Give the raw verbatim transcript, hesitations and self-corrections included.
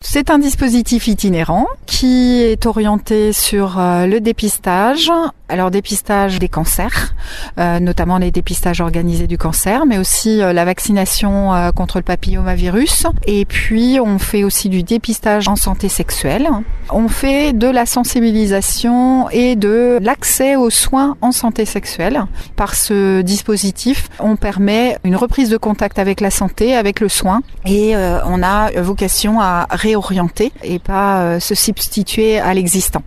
C'est un dispositif itinérant qui est orienté sur euh, le dépistage. Alors dépistage des cancers, euh, notamment les dépistages organisés du cancer, mais aussi euh, la vaccination euh, contre le papillomavirus. Et puis on fait aussi du dépistage en santé sexuelle. On fait de la sensibilisation et de l'accès aux soins en santé sexuelle. Par ce dispositif, on permet une reprise de contact avec la santé, avec le soin, et euh, on a vocation à réorienter et pas euh, se substituer à l'existant.